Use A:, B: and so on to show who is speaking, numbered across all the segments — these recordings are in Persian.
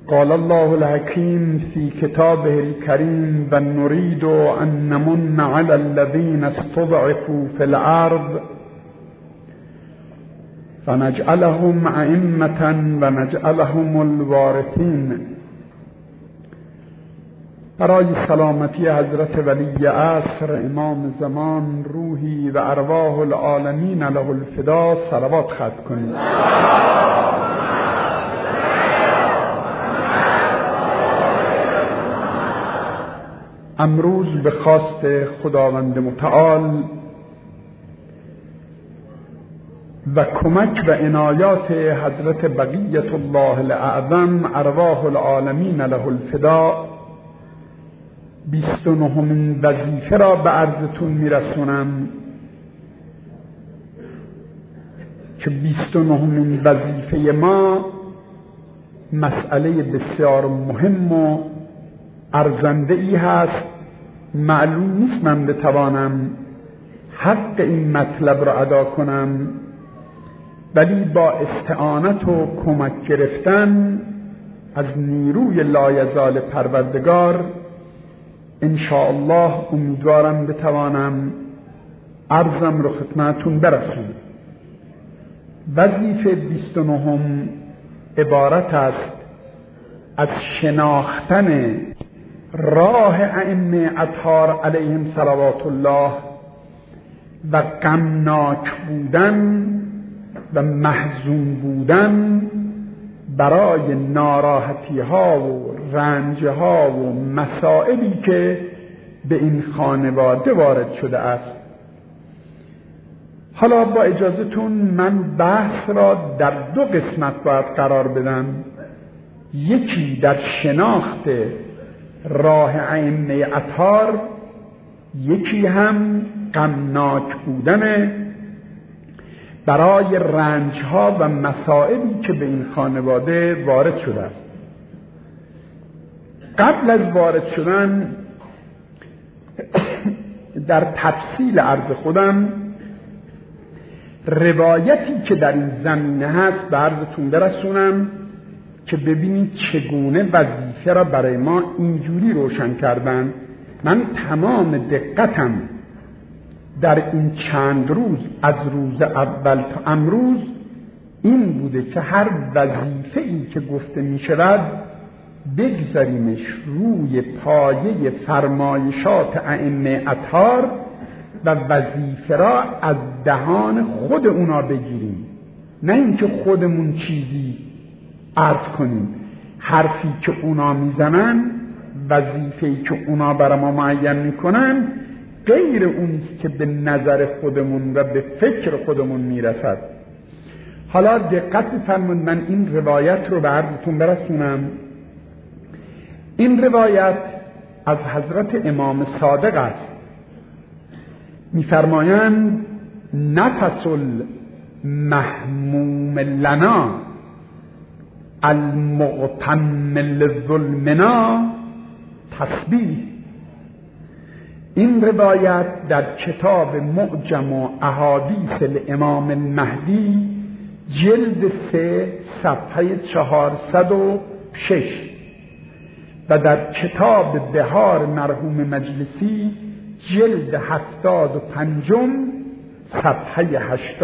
A: قال الله الحكيم في كتابه الكريم ونريد أن نمن على الذين استضعفوا في الأرض فنجعلهم أئمة ونجعلهم الوارثين. برای سلامتی حضرت ولی عصر امام زمان روحی و ارواح العالمین له الفدا صلوات ختم کنید. امروز به خواست خداوند متعال و کمک و عنایات حضرت بقیت الله الاعظم ارواح العالمین له الفدا 29مین وظیفه را به عرضتون میرسونم که 29مین وظیفه ما مسئله بسیار مهم و ارزنده ای هست. معلوم نیست من بتوانم حق این مطلب را ادا کنم، ولی با استعانت و کمک گرفتن از نیروی لایزال پروردگار انشاءالله امیدوارم بتوانم عرضم رو خدمتتون برسونم. وظیفه 29 عبارت است از شناختن راه ائمه اطهار علیهم صلوات الله و غمناک بودن و محزون بودن برای ناراحتی ها و رنج ها و مسائلی که به این خانواده وارد شده است. حالا با اجازهتون من بحث را در 2 قسمت باید قرار بدم. یکی در شناخت راه ائمه اطهار، یکی هم غمناک بودن برای رنجها و مسائلی که به این خانواده وارد شده است. قبل از وارد شدن در تفصیل عرض خودم روایتی که در این زمینه هست به عرضتون برسونم که ببینید چگونه وظیفه را برای ما اینجوری روشن کردن. من تمام دقتم در این چند روز از روز اول تا امروز این بوده که هر وظیفه‌ای که گفته می شود بگذاریمش روی پایه فرمایشات ائمه اطهار و وظیفه را از دهان خود اونا بگیریم، نه اینکه خودمون چیزی عرض کنیم. حرفی که اونا میزنن، وظیفه‌ای که اونا برای ما معین میکنن غیر اونیست که به نظر خودمون و به فکر خودمون میرسد. حالا دقت بفرمایید، من این روایت رو به عرضتون برسونم. این روایت از حضرت امام صادق است. میفرمایند نفس المحموم لنا المغتم لظلمنا تسبیح. این روایت در کتاب معجم و احادیث الامام المهدی جلد 3 صفحه 406 و در کتاب بهار مرحوم مجلسی جلد 75 صفحه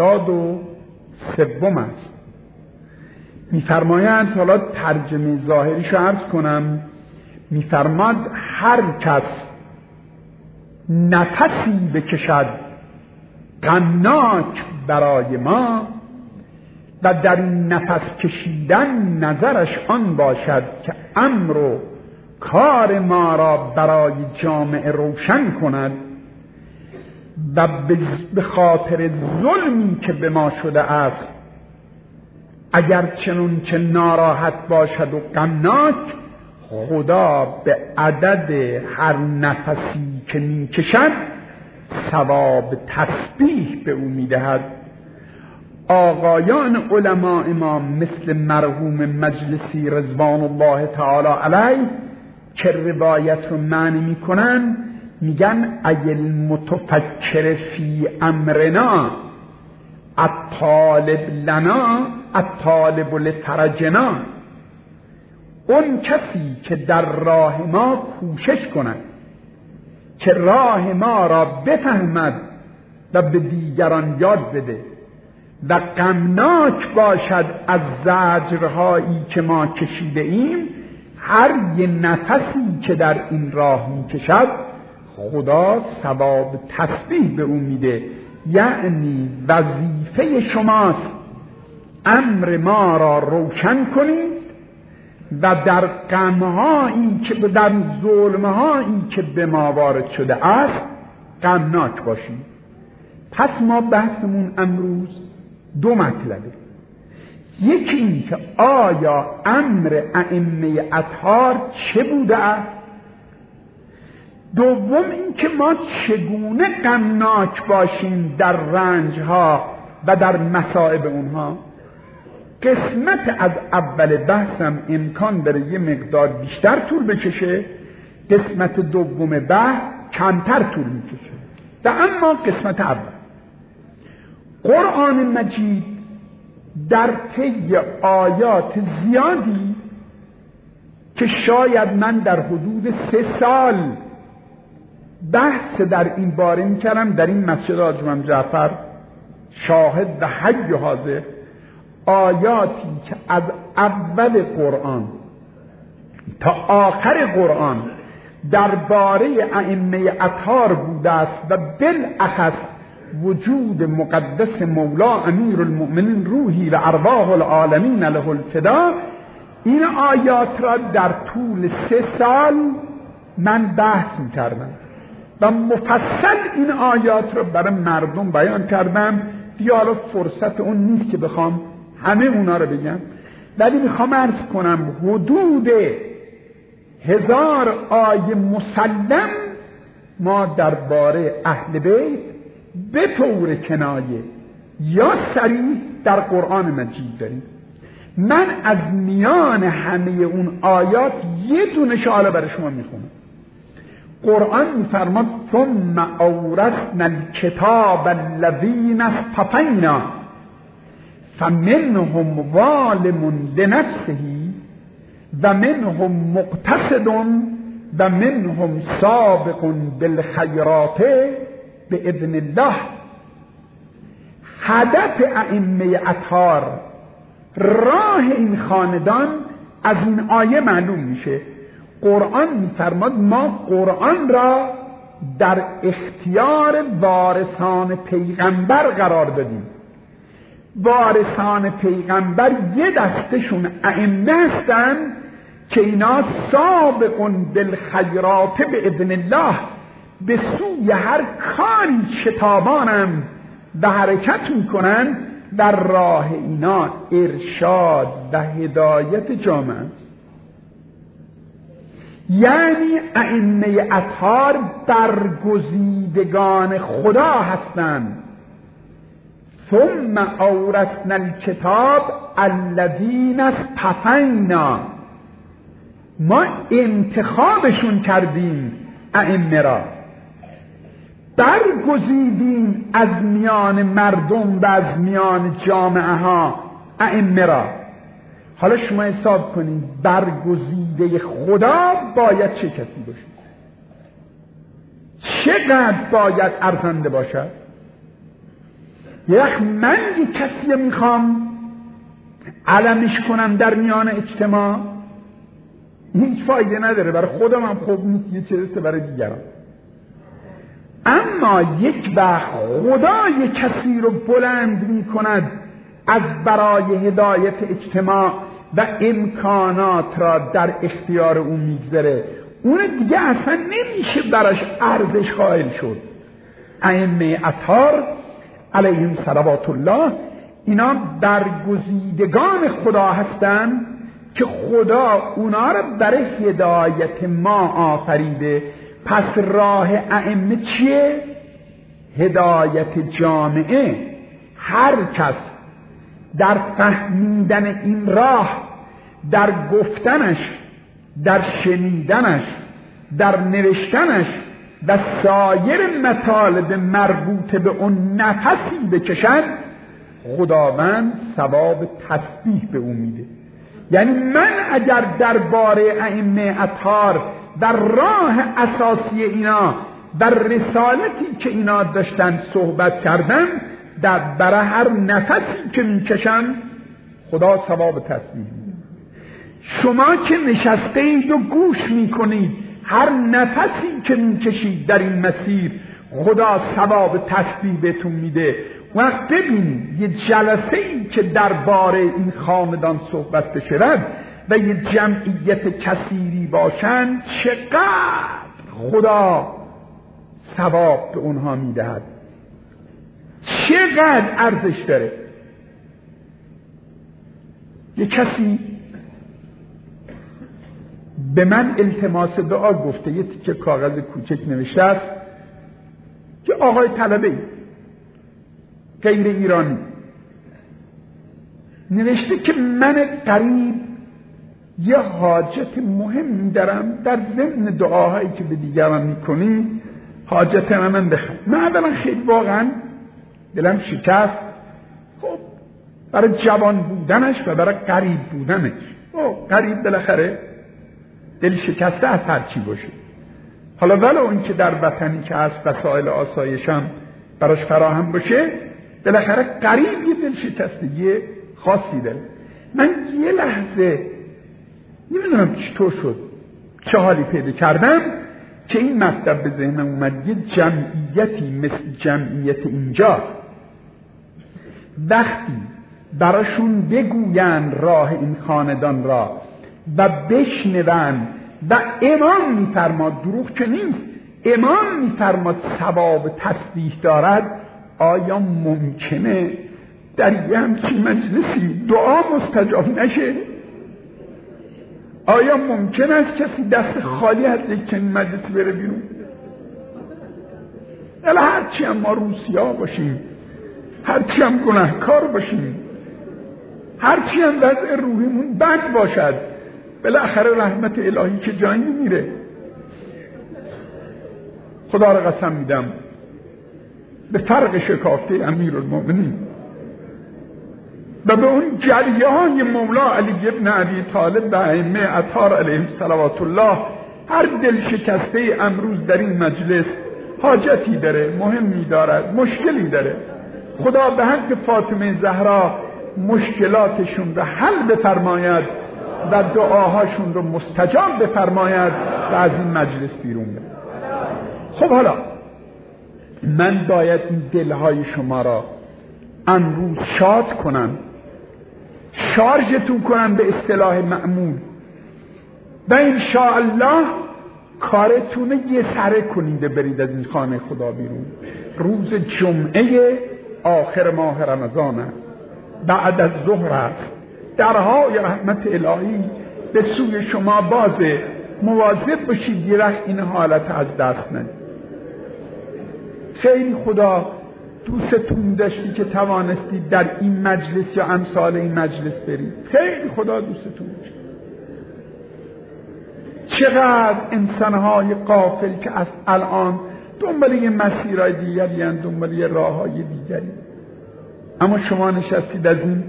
A: 83 است. میفرمایند، حالا ترجمه ظاهریشو عرض کنم، میفرماد هر کس نفسی بکشد غمناک برای ما و در این نفس کشیدن نظرش آن باشد که امر و کار ما را برای جامعه روشن کند و به خاطر ظلمی که به ما شده است اگر چنون که ناراحت باشد و غمناک، خدا به عدد هر نفسی که میکشد ثواب تسبیح به او میدهد. آقایان علماء ما مثل مرحوم مجلسی رضوان الله تعالی علیه که روایت رو معنی میکنن میگن ایل متفکر فی امرنا الطالب لنا الطالب لفرجنا. اون کسی که در راه ما کوشش کند که راه ما را بفهمد و به دیگران یاد بده و غمناک باشد از زجرهایی که ما کشیده ایم، هر یه نفسی که در این راه میکشد خدا ثواب تسبیح به اون میده. یعنی وظیفه شماست امر ما را روشن کنید و در غمهایی که در ظلمهایی که به ما وارد شده است غمناک باشید. پس ما بحثمون امروز دو مطلبه. یکی این که آیا امر ائمه اطهار چه بوده است؟ دوم این که ما چگونه غمناک باشیم در رنجها و در مصائب اونها. قسمت از اول بحثم امکان داره یه مقدار بیشتر طول بکشه، قسمت دوم بحث کمتر طول میکشه. و اما قسمت اول، قرآن مجید در طی آیات زیادی که شاید من در حدود 3 سال بحث در این باره میکردم در این مسجد حاج امام جعفر شاهد و حی و حاضر، آیاتی که از اول قرآن تا آخر قرآن درباره ائمه اطهار بوده است و بالاخص وجود مقدس مولا امیر المؤمنین روحی و ارواح العالمین له الفدا، این آیات را در طول 3 سال من بحث می‌کردم و مفصل این آیات را برای مردم بیان کردم. دیگه حالا فرصت اون نیست که بخوام همه اونا رو بگم، ولی میخوام عرض کنم حدود 1000 آیه مسلم ما درباره اهل بیت به طور کنایه یا صریح در قرآن مجید داریم. من از میان همه اون آیات یه دونه حالا برای شما میخونم. قرآن میفرماد ثم اورثنا الکتاب الذین اصطفینا فمنهم ظالم لنفسه و منهم مقتصد و منهم سابق بالخیرات باذن الله. هدف ائمه اطهار، راه این خاندان از این آیه معلوم میشه. قرآن میفرماد ما قرآن را در اختیار وارثان پیغمبر قرار دادیم. وارثان پیغمبر یه دستشون ائمه هستن که اینا سابق بالخیرات باذن الله، به سوی هر کاری شتابانم و حرکت میکنن. در راه اینا ارشاد و هدایت جامعه است. یعنی ائمه اطهار برگزیدگان خدا هستند. ثم اورثنا الکتاب الذین اصطفینا، ما انتخابشون کردیم ائمه را، برگزیدیم از میان مردم و از میان جامعه ها ائمه را. حالا شما حساب کنید برگزیده خدا باید چه کسی باشه، چقدر باید ارزنده باشد. من یک کسی میخوام علمش کنم در میان اجتماع، هیچ فایده نداره، برای خودم هم خوب نیست، یه چیزه برای دیگران. اما یک وقت خدا یک کسی رو بلند میکند از برای هدایت اجتماع و امکانات را در اختیار اون میگذاره، اون دیگه اصلا نمیشه براش ارزش قائل شد. ائمه اطهار علیهم صلوات الله اینا برگزیدگان خدا هستن که خدا اونا را برای هدایت ما آفریده. پس راه ائمه چیه؟ هدایت جامعه. هر کس در فهمیدن این راه، در گفتنش، در شنیدنش، در نوشتنش و سایر مطالب مربوط به اون نفسی بکشن، خداوند ثواب تسبیح به اون میده. یعنی من اگر درباره ائمه اطهار در راه اساسی اینا در رسالتی که اینا داشتن صحبت کردن، برای هر نفسی که میکشن خدا ثواب تسبیح میده. شما که نشسته اید و گوش میکنید، هر نفسی که میکشید در این مسیر خدا ثواب تسبیح بهتون میده. وقت ببینید یه جلسه ای که درباره این خاندان صحبت بشود و یه جمعیت کثیری باشن، چقدر خدا ثواب به اونها میدهد، چقدر ارزش داره. یه کسی به من التماس دعا گفته، یه تیکه کاغذ کوچک نوشته است که آقای طلبه غیر ایرانی نوشته که من قریب یه حاجت مهم دارم، در ضمن دعاهایی که به دیگران میکنی حاجت من بخوام. من اولا خیلی واقعا دلم شکست، خب برای جوان بودنش و برای قریب بودنش. قریب بالاخره دل شکسته از هر چی باشه، حالا ولو این که در وطنی که هست وسایل آسایشم براش فراهم باشه، بالاخره قریب یه دل شکستگی خاصی داره. من یه لحظه نمیدونم چطور شد، چه حالی پیدا کردم که این مطلب به ذهنم اومد. یه جمعیتی مثل جمعیت اینجا وقتی براشون بگوین راه این خاندان را و بشنون و امام میفرماد، دروغ که نیست، امام میفرماد ثواب تسبیح دارد، آیا ممکنه در یه همچین مجلسی دعا مستجاب نشه؟ آیا ممکن است کسی دست خالی از یک چنین مجلسی بره بیرون؟ الا هرچی هم ما روسیا باشیم، هرچی هم گناهکار باشیم، هرچی هم وضع روحیمون بد باشد، بالاخره رحمت الهی که جایی نمیره. خدا را قسم میدم به فرق شکافته امیرالمومنین و به اون جریان مولا علی ابن ابی طالب و ائمه اطهار علیهم صلوات الله، هر دل شکسته امروز در این مجلس حاجتی داره، مهمی دارد، مشکلی داره. خدا به حق فاطمه زهرا مشکلاتشون را حل بفرماید و دعاهاشون رو مستجاب بفرماید و از این مجلس بیرون بره. خب حالا من باید این دلهای شما را امروز شاد کنم، شارژتون کنم به اصطلاح معمول و انشاءالله کارتون یه سره کنید برید از این خانه خدا بیرون. روز جمعه آخر ماه رمضان است، بعد از ظهر است، درهای رحمت الهی به سوی شما بازه. مواظب باشید یه وقت این حالت از دست ندید. خیلی خدا دوستتون داشتی که توانستید در این مجلس یا امثال این مجلس برید، خیلی خدا دوستتون داشت. چقدر انسانهای غافل که از الان دنبال یه مسیرهای دیگری هستند، دنبال یه راههای دیگری، اما شما نشستید از این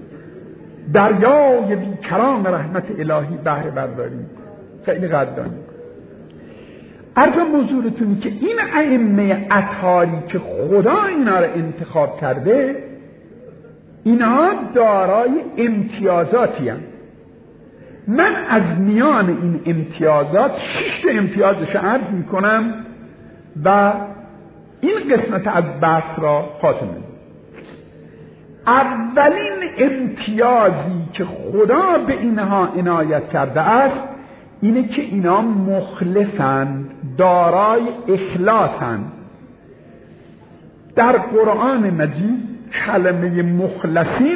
A: دریای بیکران رحمت الهی بهره بردارید. خیلی قدردانید. عرضم حضورتونی که این ائمه اطهاری که خدا اینا را انتخاب کرده، اینا دارای امتیازاتی هستند. من از میان این امتیازات 6 امتیازش عرض میکنم و این قسمت از بحث را خاتمه میدم. اولین امتیازی که خدا به اینها عنایت کرده است اینه که اینا مخلصند، دارای اخلاصند. در قرآن مجید کلمه مخلصین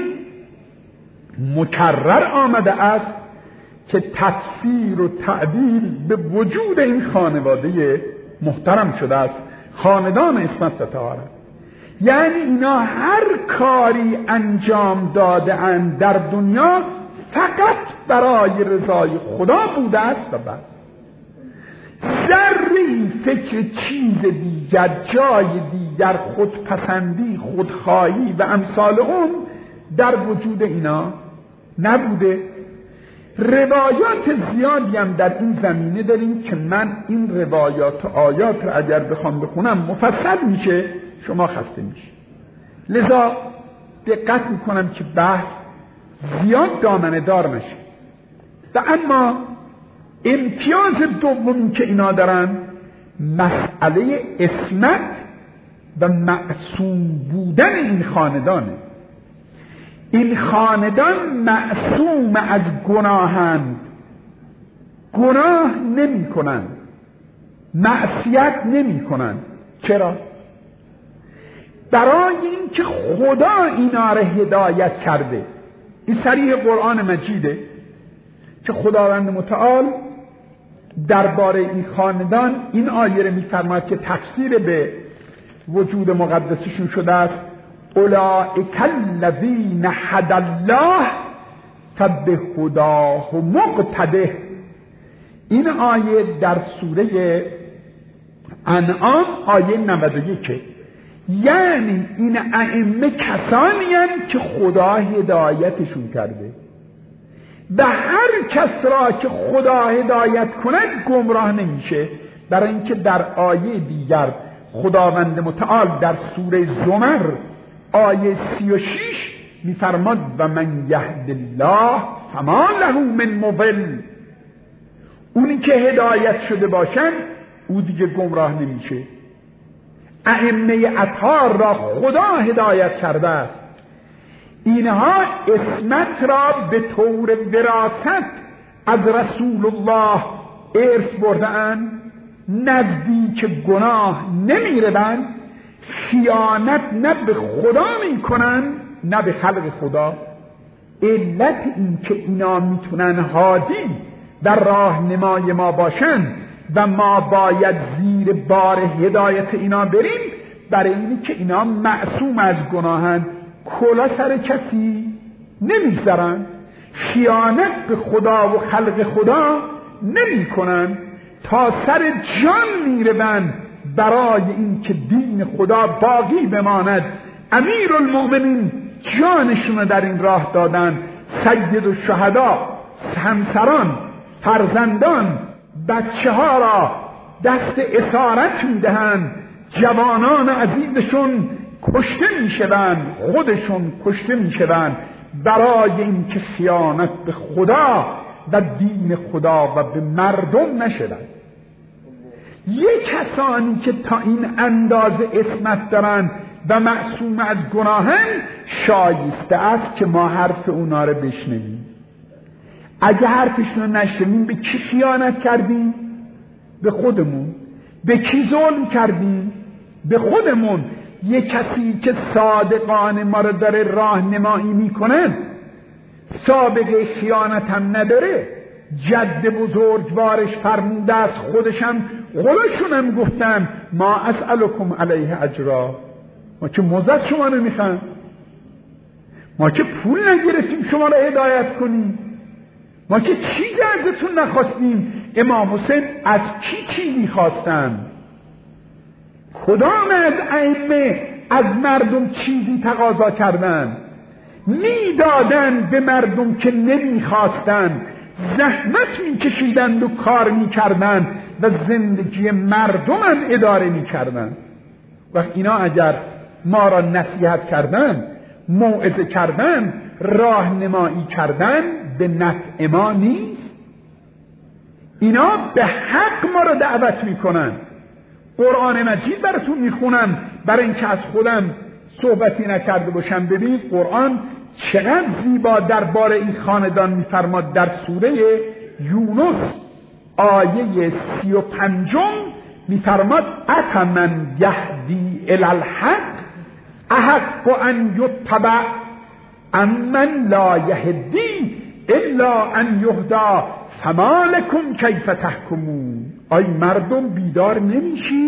A: مکرر آمده است که تفسیر و تعبیر به وجود این خانواده محترم شده است، خاندان عصمت و طهارت. یعنی اینا هر کاری انجام داده اند در دنیا فقط برای رضای خدا بوده است و بس. ذره‌ای فکر چیز دیگر، جای دیگر، خودپسندی، خودخواهی و امثال اون در وجود اینا نبوده. روایات زیادی هم در این زمینه داریم که من این روایات و آیات رو اگر بخوام بخونم مفصل میشه، شما خسته میشه. لذا دقت میکنم که بحث زیاد دامنه دار نشه. و اما امتیاز دومی که اینا دارن مسئله عصمت و معصوم بودن این خاندانه. این خاندان معصوم از گناهند، گناه نمی کنند، معصیت نمی کنند. چرا؟ برای اینکه خدا اینا را هدایت کرده. این صریح قرآن مجیده که خداوند متعال درباره این خاندان این آیه را می‌فرماید که تفسیر به وجود مقدسشون شده است: اولئک الذین هدی الله فبهداه مقتده. این آیه در سوره انعام آیه 91. یعنی این ائمه کسانی هستند که خدا هدایتشون کرده و هر کس را که خدا هدایت کند گمراه نمیشه. برای اینکه در آیه دیگر خداوند متعال در سوره زمر آیه 36 میفرماد و من یهد الله فما له من مضل. اونی که هدایت شده باشن او دیگه گمراه نمیشه. ائمه اطهار را خدا هدایت کرده است. اینها عصمت را به طور وراثت از رسول الله ارث برده‌اند، نزدیک گناه نمی‌روند، خیانت نه به خدا میکنن نه به خلق خدا. علت این که اینا میتونن هادی در راهنمای ما باشن و ما باید زیر بار هدایت اینا بریم، برای اینی که اینا معصوم از گناهن، کلا سر کسی نمیذارن، خیانت به خدا و خلق خدا نمی کنن، تا سر جان میروند برای این که دین خدا باقی بماند. امیرالمؤمنین جانشون در این راه دادن. سید الشهدا همسران، فرزندان، بچه ها را دست اسارت میدهند، جوانان عزیزشون کشته میشوند، خودشون کشته میشوند برای این که خیانت به خدا و دین خدا و به مردم نشوند. یک کسانی که تا این اندازه عصمت دارن و معصوم از گناهن، شایسته است که ما حرف اونا رو بشنویم. اگه حرفشون رو نشنویم، به کی خیانت کردیم؟ به خودمون. به کی ظلم کردیم؟ به خودمون. یک کسی که صادقانه ما رو داره راهنمایی میکنه، سابقه خیانت هم نداره، جد بزرگوارش فرموده است، خودشم خودشونم گفتن ما اسألکم علیه اجرا، ما که موزه شما رو میخوام، ما که پول نگرفتیم شما رو هدایت کنیم، ما که چیزی ازتون نخواستیم. امام حسین از کی چیزی خواستن؟ کدام از ائمه از مردم چیزی تقاضا کردن؟ میدادن به مردم که نمیخواستن، زحمت میکشیدند و کار میکردن و زندگی مردم هم اداره میکردن. و اینا اگر ما را نصیحت کردن، موعظه کردن، راهنمایی کردن، به نفع ما نیست. اینا به حق ما را دعوت میکنن. قرآن مجید براتون میخونم برای اینکه از خودم صحبتی نکرده باشم. ببینید قرآن چقدر زیبا درباره این خاندان میفرماد. در سوره یونس آیه 35 میفرماد افمن یهدی الی الحق احق ان یتبع امن لا یهدی الا ان یهدی فما لکم کیف تحکمون. آی مردم بیدار نمیشی؟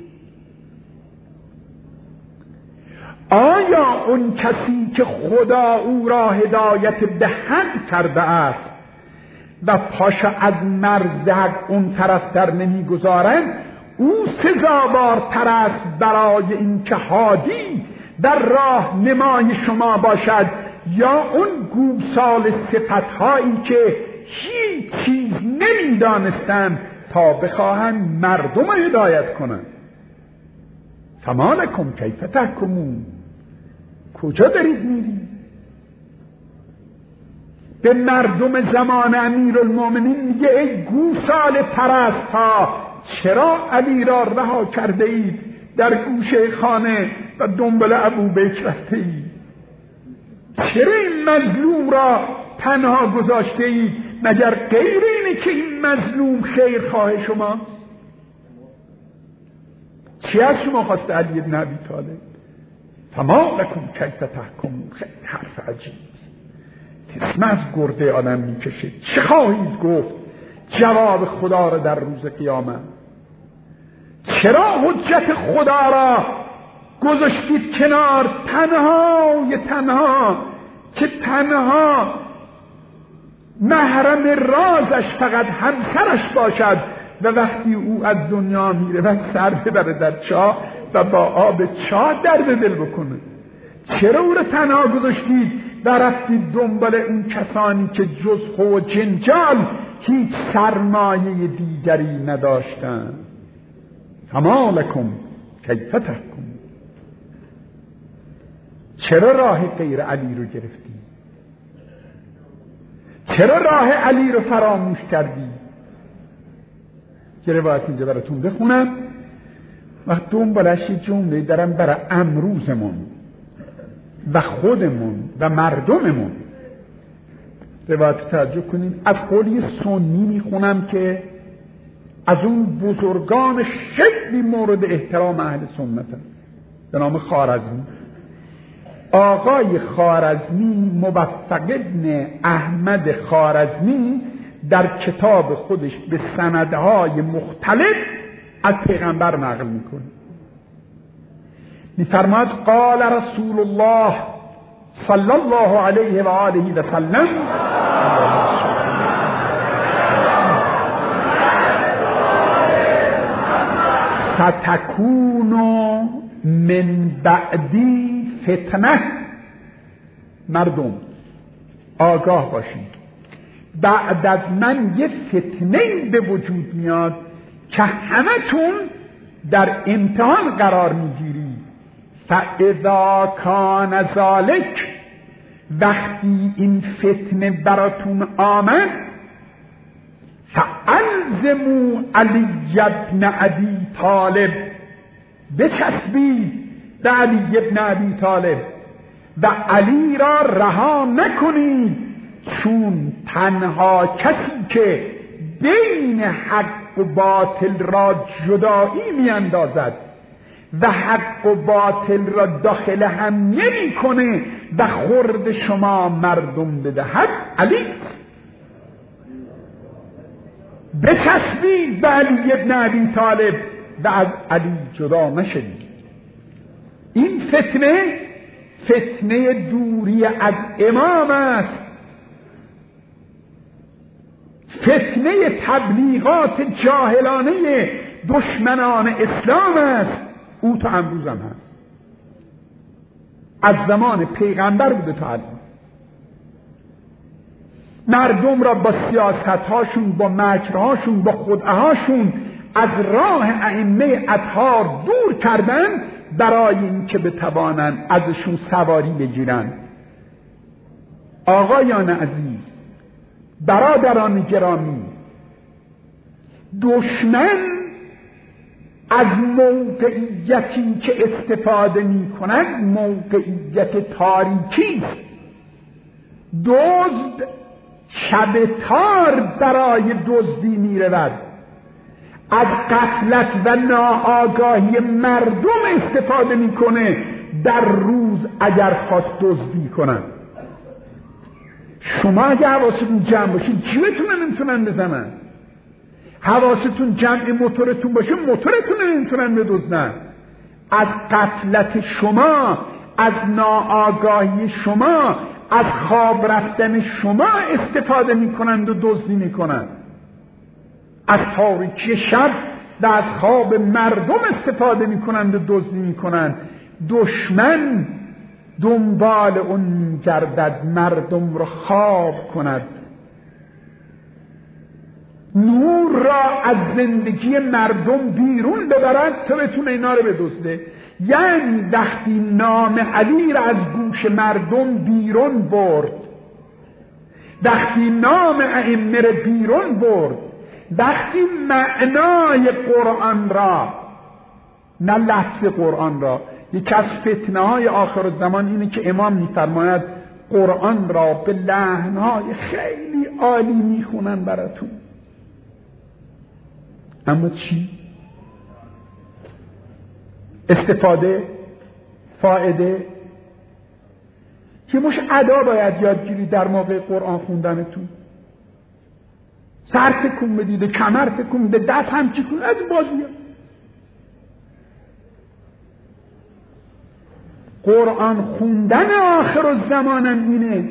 A: آیا اون کسی که خدا او را هدایت به حق کرده است و پاشا از مرز حق اون طرفتر نمیگذارن، او سزاوارتر است برای این که هادی در راه نمای شما باشد، یا اون گوسال صفتهایی که هیچ چیز نمیدانستند تا بخواهند مردم را هدایت کنند. فما لکم کیف تحکمون، کجا دارید میرید؟ به مردم زمان امیرالمومنین میگه ای گوساله پرست ها، چرا علی را رها کرده اید، در گوشه خانه و دنبال ابوبکر رفته اید؟ چرا این مظلوم را تنها گذاشته اید؟ مگر غیر اینه که این مظلوم خیرخواه شماست؟ چی از شما خواسته علی بن ابی طالب؟ فما لکم کیف تحکمون. خیلی حرف عجیب است، تسمه از گرده آدم میکشه. چه خواهید گفت جواب خدا را در روز قیامت؟ چرا حجت خدا را گذاشتید کنار؟ تنها که تنها محرم رازش فقط همسرش باشد و وقتی او از دنیا میره و سر ببره در چاه و با آب چاه درد دل بکنه. چرا او را تنها گذاشتید و رفتید دنبال اون کسانی که جز خو و جنجال هیچ سرمایه دیگری نداشتند؟ فما لکم کیف تحکمون. چرا راه غیر علی رو گرفتی؟ چرا راه علی رو فراموش کردی؟ یه روایت اینجا براتون بخونم، وقت دنبالش یه جمله دارم برای امروزمون و خودمون و مردممون. روایت توجه کنید، از قولی سنی میخونم که از اون بزرگان خیلی مورد احترام اهل سنت است، به نام خوارزمی. آقای خوارزمی، موفق ابن احمد خوارزمی، در کتاب خودش به سندهای مختلف از پیغمبر نقل میکنه. میفرماید قال رسول الله صلی الله علیه و آله و سلم ستکون من بعدی فتنه. مردم آگاه باشید، بعد از من یه فتنه به وجود میاد که همتون در امتحان قرار میگیری. فاذا کان ذالک، وقتی این فتنه براتون آمد، فالزموا علی بن ابی طالب، بچسبید به علی بن ابی طالب و علی را رها نکنید، چون تنها کسی که بین حق و باطل را جدایی میاندازد و حق و باطل را داخل هم نمی کنه و خورد شما مردم بدهد، علی است. بچسبید به علی بن ابی طالب و از علی جدا نشدید. این فتنه دوری از امام است، فتنه تبلیغات جاهلانه دشمنان اسلام است. او تا امروز هم هست، از زمان پیغمبر بوده تا الان. مردم را با سیاست‌هاشون، با مکرهاشون، با خدعه‌هاشون از راه ائمه اطهار دور کردن برای اینکه بتوانند ازشون سواری بگیرن. آقایان عزیز، برادران گرامی، دشمن از موقعیتی که استفاده می کند موقعیت تاریکی است. دزد شب تار برای دزدی می رود، از غفلت و ناآگاهی مردم استفاده می کنه در روز اگر خواست دزدی کنند. شما اگه حواستون جمع باشید جیبتون نمیتونن بزنن، حواستون جمع موتورتون باشه موتورتون نمیتونن بدزدن. از غفلت شما، از ناآگاهی شما، از خواب رفتن شما استفاده میکنند و دزدی میکنند. از تاریکی شب و از خواب مردم استفاده میکنند و دزدی میکنند. دشمن دنبال اون میگردد مردم رو خواب کند. نور را از زندگی مردم بیرون ببرد تا بتونه اینا رو بدزده. یعنی وقتی نام علی را از گوش مردم بیرون برد، وقتی نام ائمه را بیرون برد، وقتی معنای قرآن را، نه لفظ قرآن را، یکی از فتنه های آخر الزمان اینه که امام میفرماید قرآن را به لحنهای خیلی عالی میخونن براتون، اما چی؟ استفاده، فایده، که مش ادا باید یادگیری در موقع قرآن خوندنتون. سر تکون بدید، کمر تکون بدید، دست هم تکون، از بازی. قرآن خوندن آخر الزمان اینه.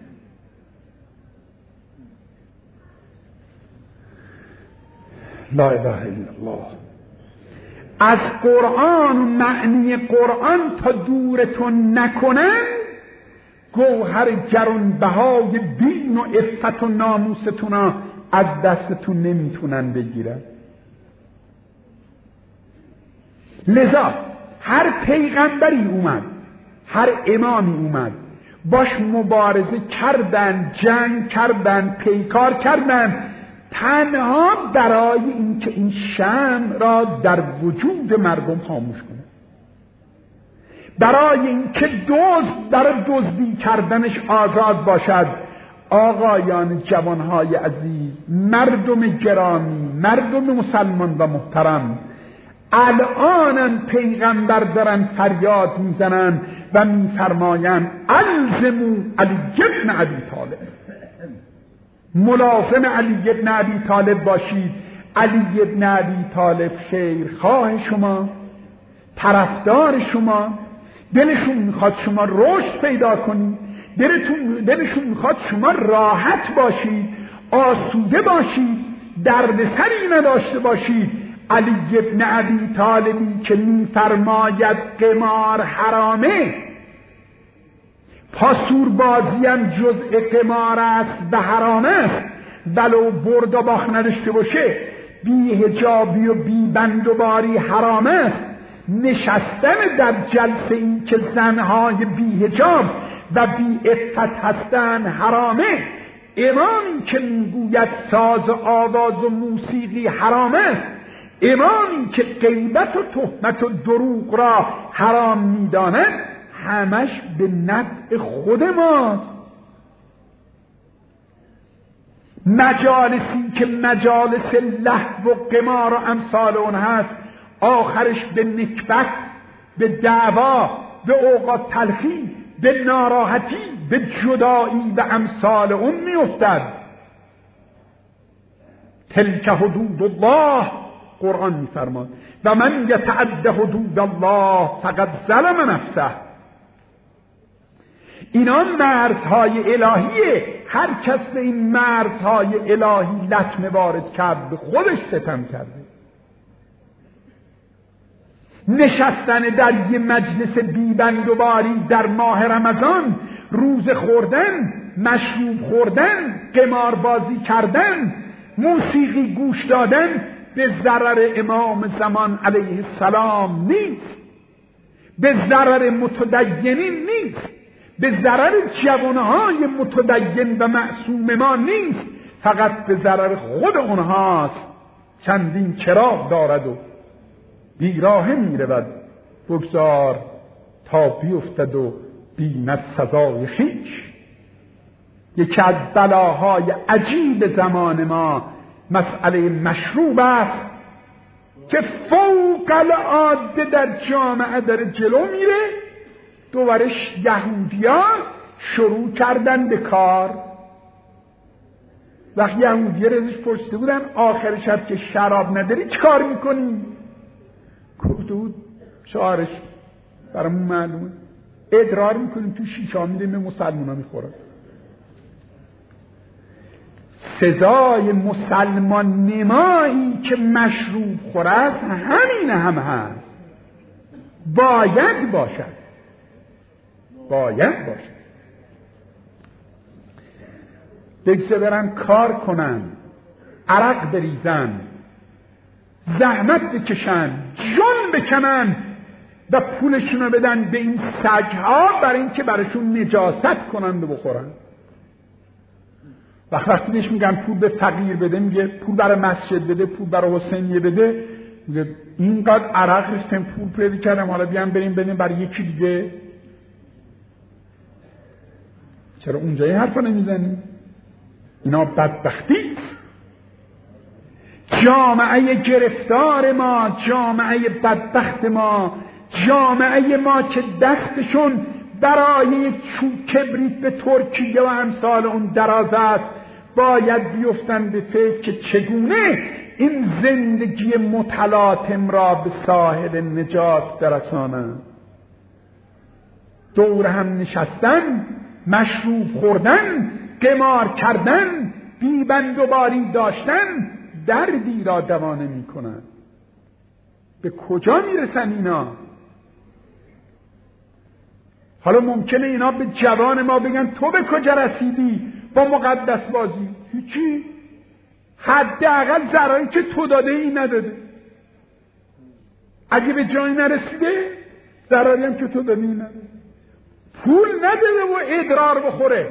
A: لا اله الا الله. از قرآن و معنی قرآن تا دورتون نکنن، گوهر گرانبهای دین و عفت و ناموستون از دستتون نمیتونن بگیرن. لذا هر پیغمبری اومد، هر امامی اومد، باش مبارزه کردن، جنگ کردن، پیکار کردن، تنها برای اینکه این شمع را در وجود مردم خاموش کنه، برای اینکه دزد در دزدی کردنش آزاد باشد. آقایان، جوانهای عزیز، مردم گرامی، مردم مسلمان و محترم، الان پیغمبر دارن فریاد میزنن و میفرمایند الزموا علی بن ابی طالب، ملازم علی بن ابی طالب باشید. علی بن ابی طالب خیرخواه شما، طرفدار شما، دلشون میخواد شما رشد پیدا کنید، دلشون میخواد شما راحت باشید، آسوده باشید، دردسری نداشته باشید. علی بن ابی طالبی که میفرماید قمار حرامه، پاسور بازی هم جزء قمار است و حرام است، ولو برد و باخت نداشته باشه، بی حجابی و بی بندوباری حرام است. نشستن در جلسه این که زنهای بی حجاب و بی عفت هستن حرامه. امامی که میگوید ساز و آواز و موسیقی حرام است، امامی که غیبت و تهمت و دروغ را حرام میداند، همش به نفع خود ماست. مجالسی که مجالس لهو و قمار و امثال اون هست، آخرش به نکبت، به دعوا، به اوقات تلخی، به ناراحتی، به جدایی و امثال اون میافتد. تلک حدود الله، قرآن میفرماد و من یتعد حدود الله فقد ظلم نفسه. اینا مرزهای الهیه. هر کس به این مرزهای الهی لطمه وارد کرد به خودش ستم کرده. نشستن در یه مجلس بیبندوباری در ماه رمضان، روزه خوردن، مشروب خوردن، قماربازی کردن، موسیقی گوش دادن به ضرر امام زمان علیه السلام نیست، به ضرر متدینین نیست، به ضرر جوانهای متدین و معصوم ما نیست، فقط به ضرر خود اونهاست. چندین چراغ دارد و بیراه میرود، بگذار تا بیفتد و بیند سزای خویش. یکی از بلاهای عجیب زمان ما مسئله مشروب است که فوق العاده در جامعه در جلو میره. دوبارش یهودیان شروع کردن به کار. وقتی یهودیان ازش پرسیده بودن آخر شب که شراب نداری چه کار میکنی؟ گفته بود شعارش برامون معلومه، ادرار میکنیم تو شیشا میدیم به مسلمان ها میخورن. سزای مسلمان نمایی که مشروب خوره است همین هم هست. باید باشد، باید باشد. بگذار برن کار کنن، عرق بریزن، زحمت بکشن، جان بکنن و پولشون رو بدن به این سگ‌ها برای اینکه براشون نجاست کنن و بخورن. وقتی بهش میگن پول به فقیر بده، میگه پول برای مسجد بده، پول برای حسینیه بده، میگه اینقدر عرق ریختم پول پیدا کردم، حالا بیان بریم بدیم برای یکی دیگه. چرا اونجا این حرفا نمیزنی؟ اینا بدبختی است. جامعه گرفتار ما، جامعه بدبخت ما، جامعه ما که دستشون برای چوب کبریت به ترکیه و امثال اون دراز است، باید بیفتن به فکر که چگونه این زندگی متلاطم را به ساحل نجات برسانند. دور هم نشستن، مشروب خوردن، قمار کردن، بیبند و باری داشتن دردی را دوا نمی‌کنند. به کجا میرسن اینا؟ حالا ممکنه اینا به جوان ما بگن تو به کجا رسیدی با مقدس بازی؟ هیچی، حداقل ضرری که تو داده این نداده. اگه به جایی نرسیده ضرری هم که تو داده این نداده. پول نداده و ادرار بخوره،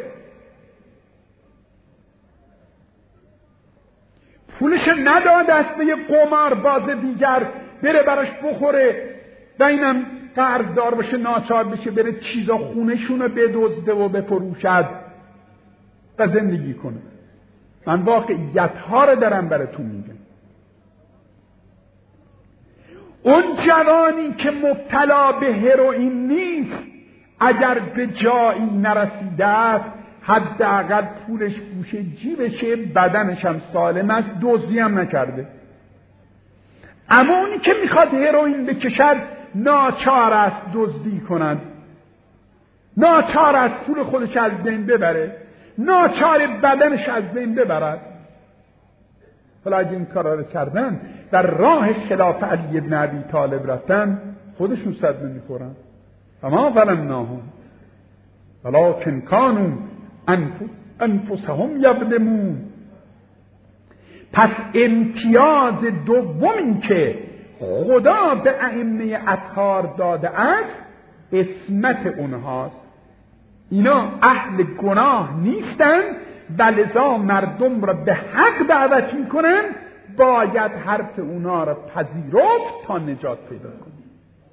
A: پولش نداد دست به یه قمار باز دیگر بره براش بخوره و اینم قرضدار بشه، ناچار بشه بره چیزا خونه‌شونو بدزده و بفروشد و زندگی کنه. من واقعیت‌ها رو دارم براتون میگم. اون جوانی که مبتلا به هروئین نیست، اگر به جایی نرسیده است حداقل پولش گوشه جیبشه، بدنش هم سالم است، دزدی هم نکرده. اما اونی که میخواد هروئین بکشد ناچار است دزدی کند، ناچار است پول خودش از بین ببره، ناچار بدنش از بین ببرد. حالا اگه این کارا رو کردن، در راه خلاف علی بن ابی طالب رفتن، خودشون صدمه میخورن. اما ظلمناهم ولکن کانوا انفسهم یظلمون. پس امتیاز دومی که خدا به ائمه اطهار داده است عصمت اونهاست. اینا اهل گناه نیستن و لذا مردم را به حق دعوت میکنن، باید حرف اونا را پذیرفت تا نجات پیدا کنیم،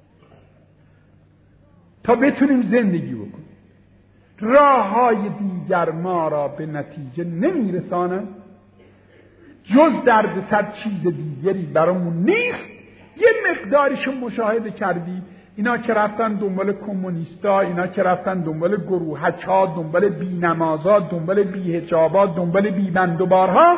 A: تا بتونیم زندگی بکنیم. راه‌های دیگر ما را به نتیجه نمیرسانند، جز دردسر چیز دیگری برامون نیست. یه مقداریشو مشاهده کردی، اینا که رفتن دنبال کمونیستا، اینا که رفتن دنبال گروهک‌ها، دنبال بی‌نمازا، دنبال بی‌حجابا، دنبال بی‌بندوبارها،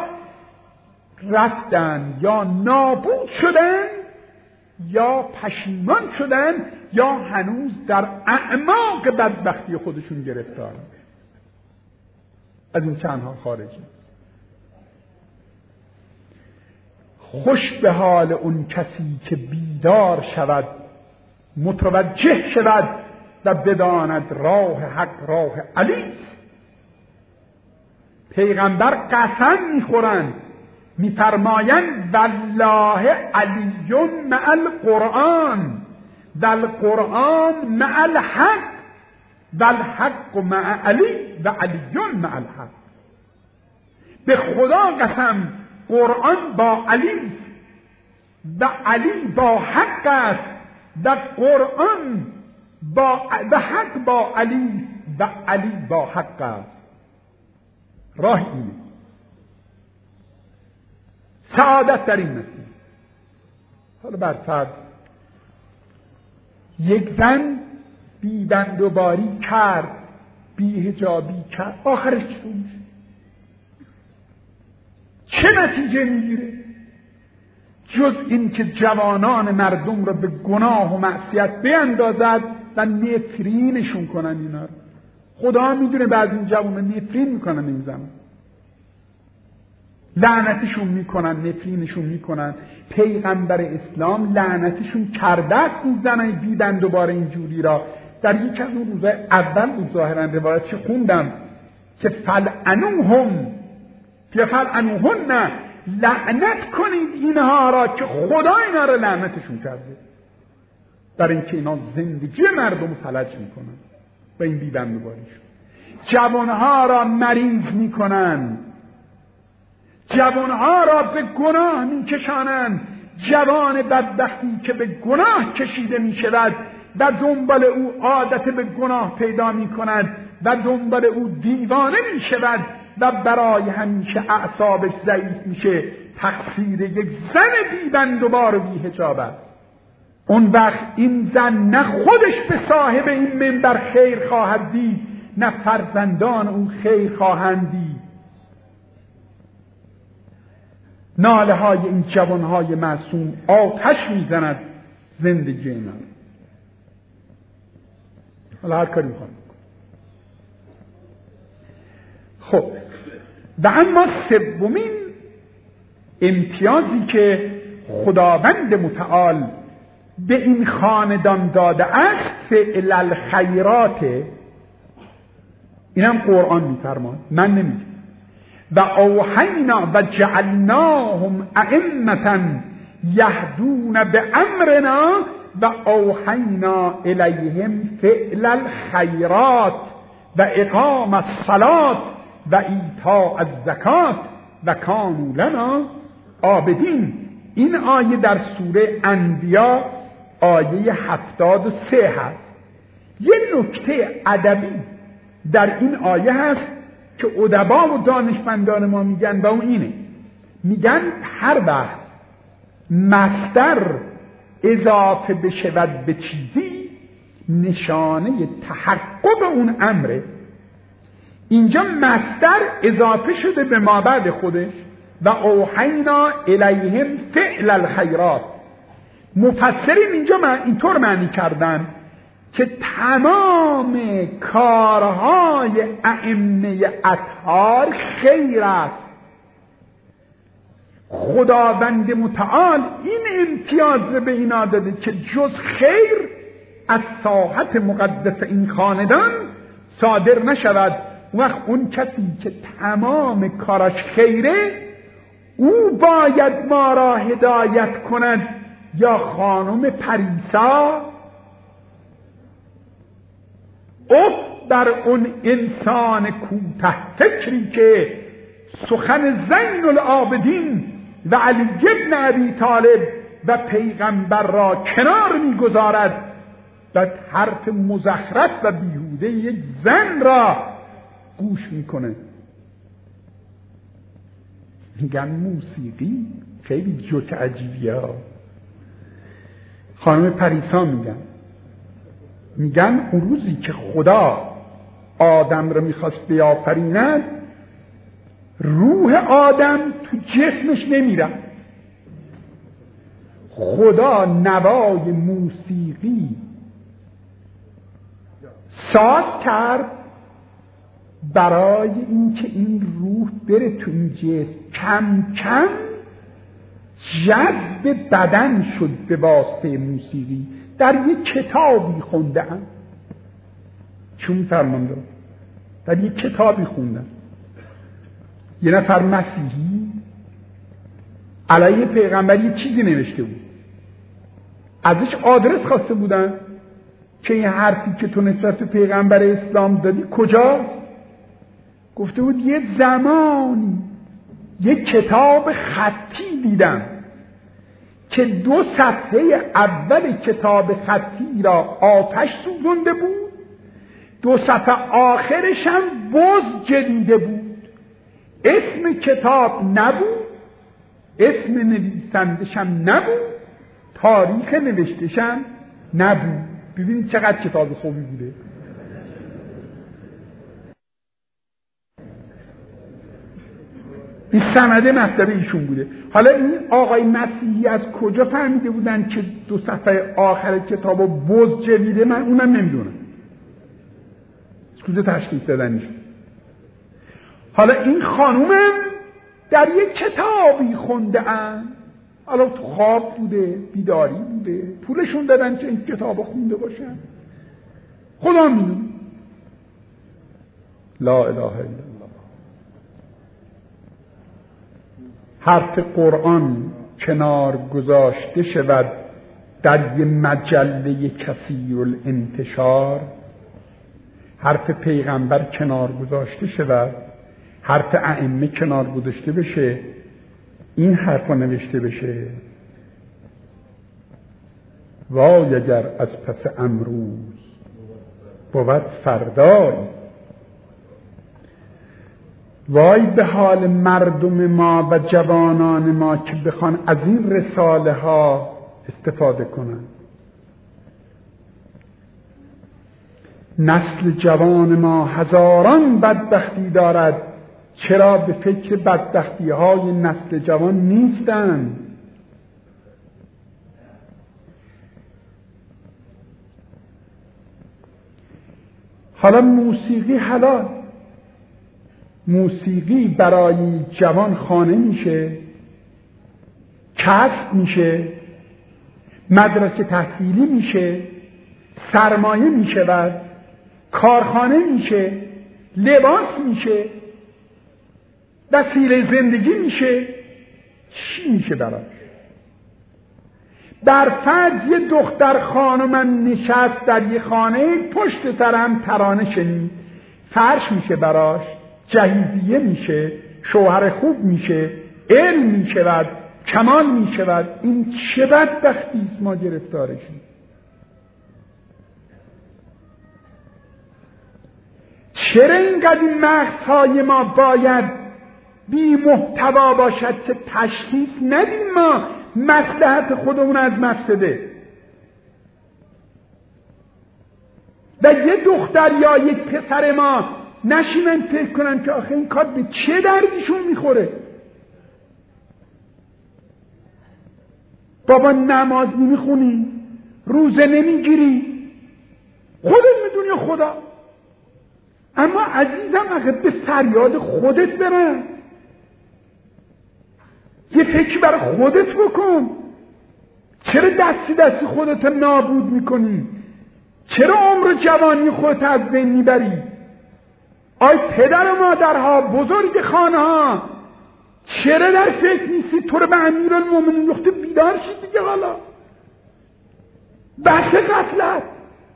A: رفتن یا نابود شدن یا پشیمان شدن یا هنوز در اعماق بدبختی خودشون گرفتارن. از این چندها خارجی. خوش به حال اون کسی که بیدار شود، متوجه شود و بداند راه حق راه علی است. پیغمبر قسم میخورند، میفرمایند والله علی مع القرآن و القرآن مع الحق و الحق مع علی و علی مع الحق. به خدا قسم قرآن با علی است و علی با حق است و قرآن و حق با علی و علی با حق است. راه اینه، سعادت در این مسیر. حالا بر فرض یک زن بی‌بندوباری کرد، بی‌حجابی کرد، آخرش چطور میشه؟ چه نتیجه میگیره؟ جز این که جوانان مردم را به گناه و معصیت بیندازد و نفرینشون کنن. اینا رو خدا میدونه بعضی این جوانان نفرین میکنن، این زمان لعنتشون میکنن، نفرینشون میکنن. پیغمبر اسلام لعنتشون کرده است این زنای بی‌بندوبار اینجوری را. در یک از اون روزای اول بود ظاهرا روایتش خوندم که فلعنوهم فلعنوهن لعنت کنید اینها را که خدا اینا را لعنتشون کرده، در اینکه اینا زندگی مردم رو فلج میکنن و این بی‌بندوباریشون. جوانها را مریض میکنن، جوانها را به گناه میکشانند. جوان بدبختی که به گناه کشیده میشود و دنبال او عادت به گناه پیدا میکند و دنبال او دیوانه میشود و برای همیشه اعصابش ضعیف میشه، تقصیر یک زن بی‌بندوبار و بی‌حجاب است. اون وقت این زن نه خودش به صاحب این منبر خیر خواهد دید، نه فرزندان او خیر خواهند دید. ناله های این جوانهای معصوم آتش میزند زندگی من. حالا هر کاری میخوام. خب و اما سومین امتیازی که خداوند متعال به این خاندان داده است فعل الخیرات، اینم قرآن میفرماد، من نمیگم. و اوحینا و جعلناهم ائمة یهدون بامرنا و اوحینا الیهم فعل الخیرات و اقام الصلاة و ایتاء الزکات و کانوا لنا عابدین. این آیه در سوره انبیا آیه 73 هست. یه نکته ادبی در این آیه هست که ادبا و دانشمندان ما میگن و اون اینه، میگن هر وقت مصدر اضافه بشود به چیزی نشانه تحقق اون امره. اینجا مصدر اضافه شده به مابعد خودش و اوحینا الیهم فعل الخیرات. مفسرین اینجا اینطور معنی کردن که تمام کارهای ائمه اطهار خیر است. خداوند متعال این امتیاز به اینا داده که جز خیر از ساحت مقدس این خاندان صادر نشود. وقت اون کسی که تمام کاراش خیره او باید ما را هدایت کند، یا خانم پریسا اف بر اون انسان کوته فکری که سخن زین العابدین و علی بن ابی طالب و پیغمبر را کنار میگذارد و حرف مزخرف و بیهوده یک زن را گوش میکنه. میگن موسیقی خیلی جوک عجیبیه. خانم پریسا میگن اون روزی که خدا آدم رو میخواست بیافریند، روح آدم تو جسمش نمیره. خدا نوای موسیقی ساز کرد برای اینکه این روح بره تو این جسم. کم کم جذب بدن شد به واسطه موسیقی. در یک کتابی خوندم، چون فرمانده در یک کتابی خوندم یه نفر مسیحی علیه پیغمبر یه چیزی نوشته بود، ازش آدرس خواسته بودن که این حرفی که تو نسبت به پیغمبر اسلام دادی کجاست. گفته بود یه زمانی یک کتاب خطی دیدم که 2 صفحه اول کتاب خطی را آتش سوزونده بود، 2 صفحه آخرش هم بز جدیده بود. اسم کتاب نبود، اسم نویسندش هم نبود، تاریخ نوشتش هم نبود. ببینید چقدر کتاب خوبی بوده. این سند مطلب ایشون بوده. حالا این آقای مسیحی از کجا فهمیده بودن که 2 صفحه آخر کتابو بز جدیده؟ من اونم نمیدونم از کجا تشخیص دادنش. حالا این خانومم در یک کتابی خونده ان، حالا تو خواب بوده، بیداری بوده، پولشون دادن که این کتابو خونده باشن، خدا میدونه. لا اله الا الله. حرف قرآن کنار گذاشته شود در یه مجله کثیر الانتشار، حرف پیغمبر کنار گذاشته شود، حرف ائمه کنار گذاشته بشه، این حرفا نوشته بشه، وای اگر از پس امروز بود فردای. وای به حال مردم ما و جوانان ما که بخوان از این رساله ها استفاده کنن. نسل جوان ما هزاران بدبختی دارد، چرا به فکر بدبختی های نسل جوان نیستند؟ حالا موسیقی حلال، موسیقی برای جوان خانه میشه، کسب میشه، مدرسه تحصیلی میشه، سرمایه میشه، کارخانه میشه، لباس میشه، وسیله زندگی میشه. چی میشه براش؟ در فرض یه دختر خانم نشست در یه خانه، پشت سرم ترانه شنید، فرش میشه براش، جهیزیه میشه، شوهر خوب میشه، علم میشود، کمال میشود. این چه بدبختی است ما گرفتارشیم. چرا اینقدر این مغزهای ما باید بی محتوا باشد که تشخیص ندیم ما مصلحت خودمون از مفسده؟ و یه دختر یا یک پسر ما نشینن فکر کنن که آخه این کار به چه دردشون میخوره. بابا نماز نمیخونی، روزه نمیگیری، خودت میدونی خدا، اما عزیزم اگه به فریاد خودت برس، یه فکر برای خودت بکن. چرا دستی خودت نابود میکنی؟ چرا عمر جوانی خودت از بین میبری؟ آی پدر و مادرها، بزرگ خانه ها، چرا در فکر نیستی تو رو به امیرالمومنین گفته بیدار شید دیگه؟ حالا بس غفلت.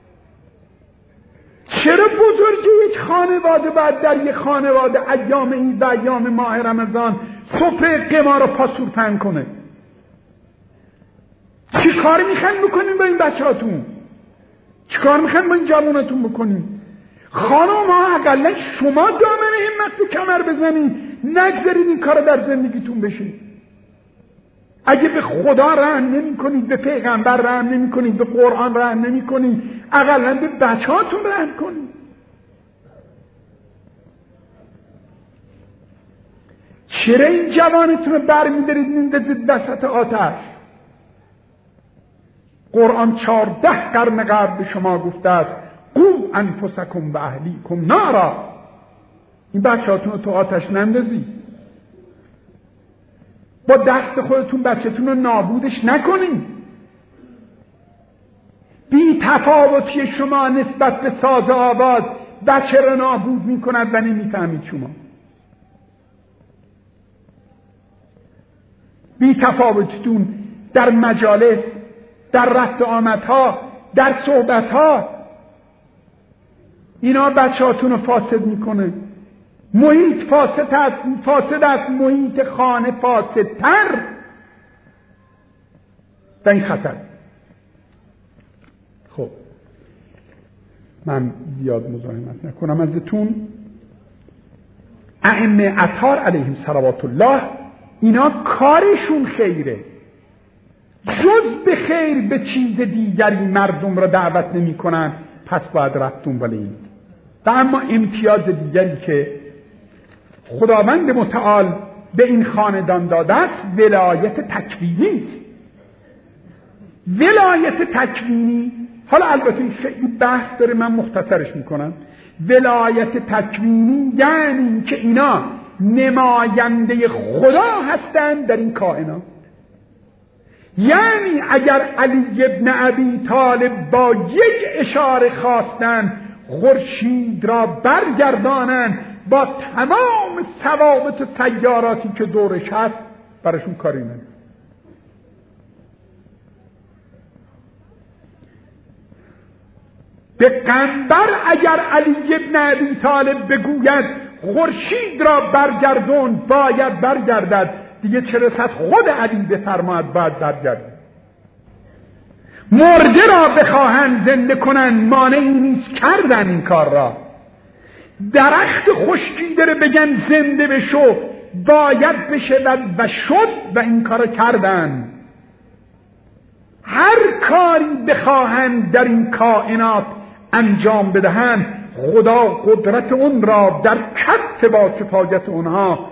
A: چرا بزرگ یک خانواده باید در یک خانواده ایام عید و ایام ماه رمضان سفره قمار و پاسورتن کنه؟ چی کار میخواین بکنین با این بچهاتون؟ چی کار میخواین با این جوانتون بکنین؟ خانم ها اقلا شما دامن همت به کمر بزنین، نگذارید این کار در زندگیتون بشه. اگه به خدا رحم نمی کنید، به پیغمبر رحم نمی کنید، به قرآن رحم نمی کنید، اقلا به بچهاتون رحم کنید. چرا این جوانتون رو برمی‌دارید میندازید وسط آتش؟ قرآن 14 قرن قبل به شما گفته است قو انفسکم و اهلیکم نارا. این بچهاتون رو تو آتش نندازید. با دست خودتون بچه‌تون رو نابودش نکنید. بی تفاوتی شما نسبت به ساز آواز بچه رو نابود می‌کند و نمی‌فهمید شما. بی تفاوتیتون در مجالس، در رفت آمدها، در صحبتها، اینا بچه‌هاتون رو فاسد میکنه. محیط فاسد است، محیط خانه فاسدتر. و این خطر. خب من زیاد مزاحمت نکنم ازتون. ائمه اطهار علیهم صلوات الله اینا کارشون خیره، جز به خیر به چیز دیگری مردم را دعوت نمی کنن، پس باید رفت دنبال این. و اما امتیاز دیگری که خداوند متعال به این خاندان داده است ولایت تکوینی است. ولایت تکوینی، حالا البته این خیلی بحث داره، من مختصرش میکنم. ولایت تکوینی یعنی که اینا نماینده خدا هستند در این کائنات. یعنی اگر علی ابن ابی طالب با یک اشاره خواستن خورشید را برگردانند با تمام ثوابت سیاراتی که دورش هست، براشون کاری نداره. به قنبر اگر علی بن ابی طالب بگوید خورشید را برگردون باید برگردد، دیگه چه رسد خود علی بفرماید باید برگردد. مرده را بخواهند زنده کنند مانعی نیست، کردن این کار را. درخت خشکیده رو بگن زنده بشو باید بشود و شد و این کار کردن. هر کاری بخواهند در این کائنات انجام بدهند خدا قدرت اون را در کف با کفایت اونها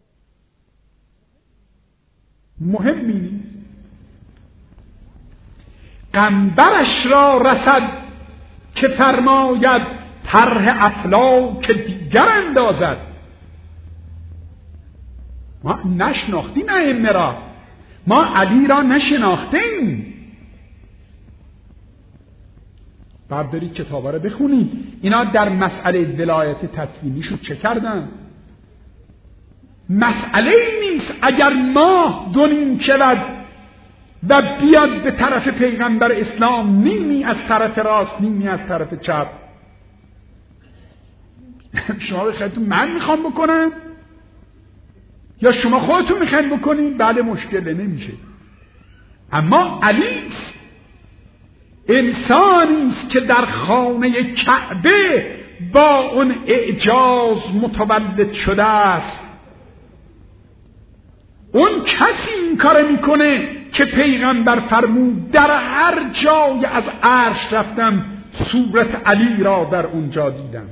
A: مهمی نیست. قنبرش را رسد که فرماید طرح افلاک دیگر اندازد. ما نشناختیم ائمه را، ما علی را نشناختیم. بردارید کتابا رو بخونید، اینا در مسئله ولایت تکوینیشو چه کردن؟ مسئله ای نیست اگر ماه دو نیم شود و بیاد به طرف پیغمبر اسلام، نیمی از طرف راست نیمی از طرف چپ. شما بخواهید من میخوام بکنم یا شما خودتون میخواید بکنید؟ بله مشکل نمیشه. اما علی انسانی است که در خانه کعبه با اون اعجاز متولد شده است. اون کسی این کار میکنه که پیغمبر فرمود در هر جای از عرش رفتم صورت علی را در اونجا دیدم.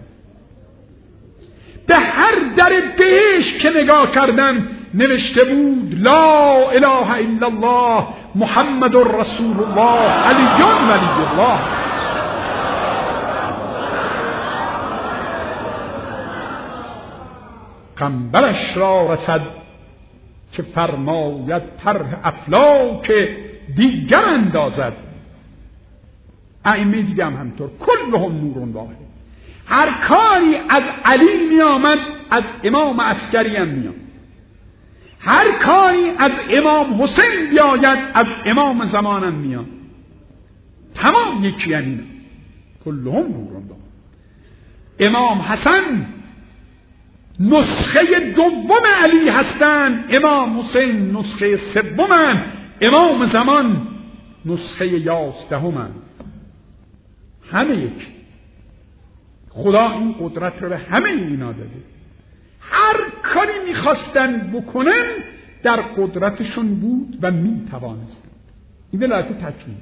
A: به هر در بهشت که نگاه کردم نوشته بود لا اله الا الله محمد رسول الله علی ولی الله. قنبرش را رسد که فرماید طرح افلاک دیگر اندازد. ائمه دیگه هم همینطور کلهم نور واحد. هر کاری از علی می آمد از امام عسکری هم می آمد. هر کاری از امام حسین بیاید از امام زمان هم می آمد. تمام یکی هم اینه، کلهم نور واحد. امام حسن نسخه دوم علی هستند، امام حسین نسخه سومند، امام زمان نسخه 11. همه یک. خدا این قدرت رو به همه اینا داده. هر کاری میخواستن بکنن در قدرتشون بود و میتوانستن. این ولایت تکوین.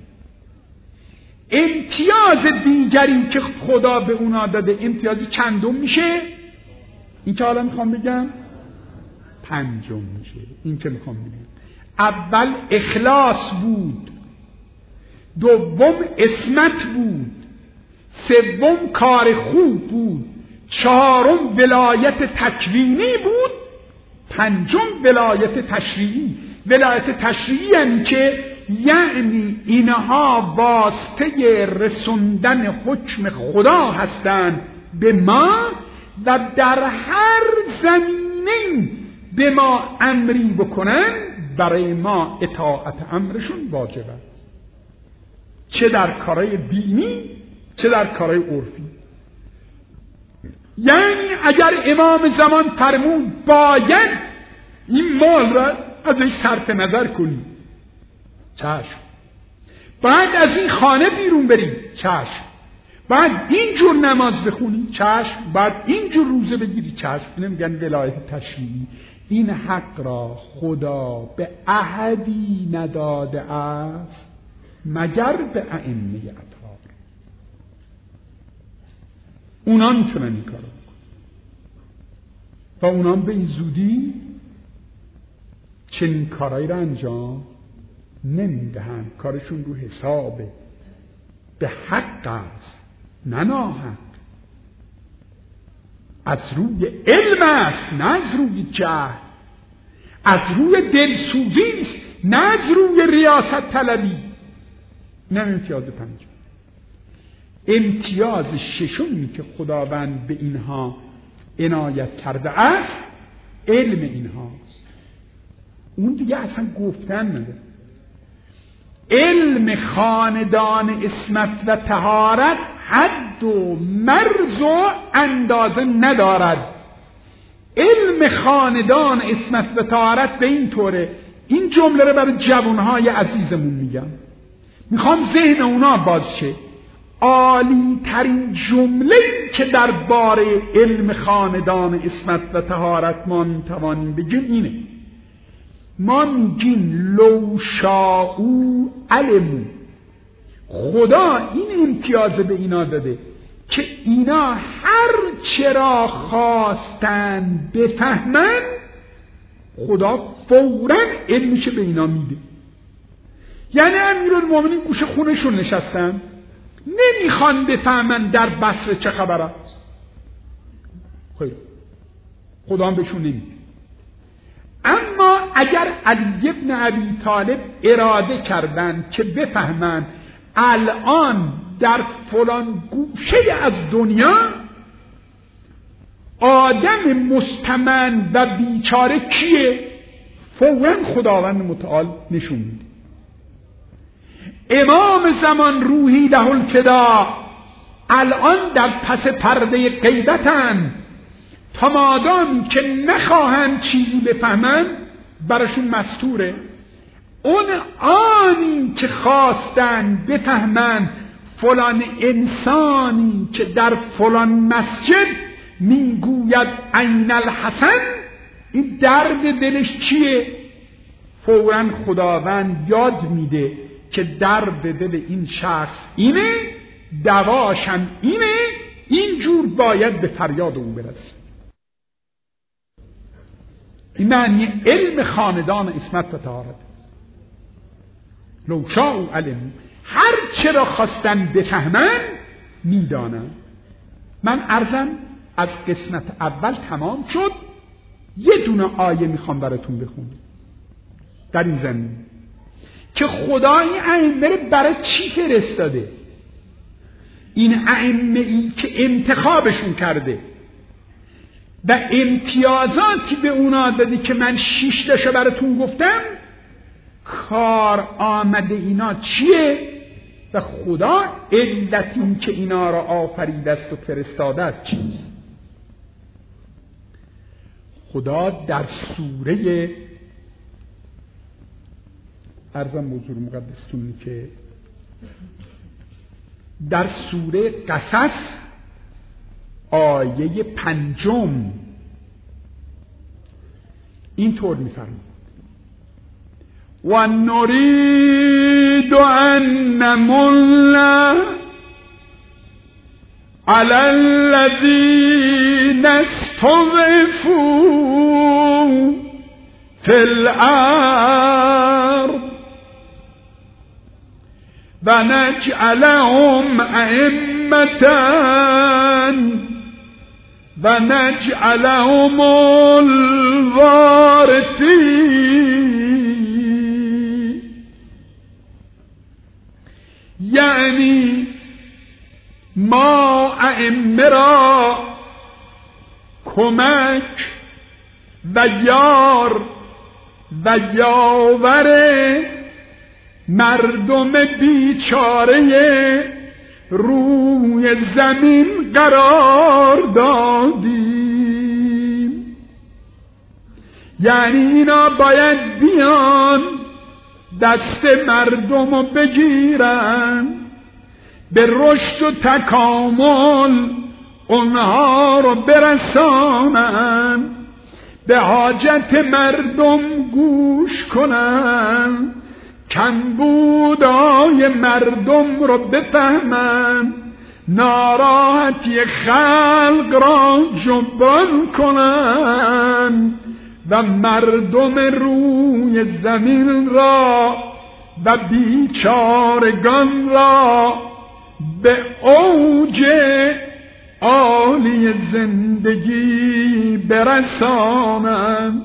A: امتیاز دیگری که خدا به اونا داده امتیاز چندم میشه؟ این که حالا میخوام بگم 5 میشه. این که میخوام بگم اول اخلاص بود، دوم اسمت بود، سوم کار خوب بود، چهارم ولایت تکوینی بود، پنجم ولایت تشریعی. ولایت تشریعی یعنی که یعنی اینها واسطه رسوندن حکم خدا هستند به ما و در هر زمینه به ما امری بکنن برای ما اطاعت امرشون واجب است، چه در کارهای دینی چه در کارهای عرفی. یعنی اگر امام زمان فرمود باید این مال را ازش صرف نظر کنی، چشم. باید از این خانه بیرون بری، چشم. باید اینجور نماز بخونی، چشم. باید اینجور روزه بگیری، چشم. اینه میگن ولایت تشریعی. این حق را خدا به احدی نداده است مگر به ائمه اطهار. اونا میتونن این کارو بکنن و اونا به این زودی چنین کارایی را انجام نمیدهن. کارشون رو حسابه، به حق است نه ناحق، از روی علم است نه از روی جهل، از روی دلسوزی است نه از روی ریاست طلبی. نه امتیاز 5. امتیاز 6 که خداوند به اینها عنایت کرده است علم اینهاست. اون دیگه اصلا گفتن نداره. علم خاندان عصمت و طهارت حد و مرز و اندازه ندارد. علم خاندان عصمت و طهارت به این طوره. این جمله رو برای جوانهای عزیزمون میگم، میخوام ذهن اونا باز شه. عالی ترین جمله که درباره علم خاندان عصمت و طهارت ما میتوانیم بگیم اینه. ما میگیم لو شاءوا علموا. خدا این امتیاز به اینا داده که اینا هر چرا خواستن بفهمن خدا فوراً علمش به اینا میده. یعنی امیرالمومنین گوشه خونشون نشستن، نمیخوان بفهمن در بصره چه خبر است. خیر، خدا هم بهشون نمیده. اما اگر علی بن ابی طالب اراده کردن که بفهمن الان در فلان گوشه از دنیا آدم مستمن و بیچاره کیه، فوراً خداوند متعال نشون میده. امام زمان روحی له الفدا الان در پس پرده غیبتن، تا مادامی که نخواهند چیزی بفهمن براشون مستوره. اون آنی که خواستن بفهمن فلان انسانی که در فلان مسجد میگوید عین الحسن، این درد دلش چیه؟ فوراً خداوند یاد میده که درد دل این شخص اینه، دواشم اینه، اینجور باید به فریاد اون برسه. این معنی علم خاندان عصمت و طهارت است. لو شاءوا علموا، هر چه را خواستن بفهمن میدانن. من عرضم از قسمت اول تمام شد. یه دونه آیه میخوام براتون بخونم در این زمین که خدا این ائمه رو برای چی فرستاده. این ائمه ای که انتخابشون کرده و امتیازاتی به اونا دادی که من 6 تاشو براتون گفتم، کار آمده اینا چیه و خدا علت این که اینا را آفریده است و فرستاده است چیست. خدا در سوره عرضم حضور مقدستون که در سوره قصص آیه 5 اینطور می‌فرماید: و نرید ان نمن علی الذین استضعفوا فی الارض و نجعلهم ائمة و نجعلهم الوارثین. یعنی ما ائمه را کمک و یار و یاور مردم بیچاره روی زمین قرار دادیم. یعنی اینا باید بیان دست مردم رو بگیرن، به رشد و تکامل اونها رو برسانن، به حاجت مردم گوش کنن، کمبودای مردم رو بفهمن، ناراحتی خلق را جبران کنن و مردم روی زمین را و بیچارگان را به اوج عالی زندگی برسانن.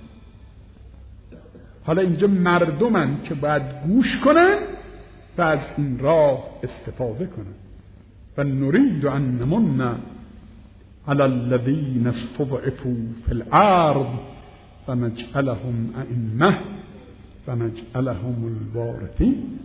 A: حالا اینجا مردمن که باید گوش کنن و از این راه استفاده کنن. و نرید ان نمن علی الذین استضعفوا فی الارض و نجعلهم ائمه و نجعلهم الوارثین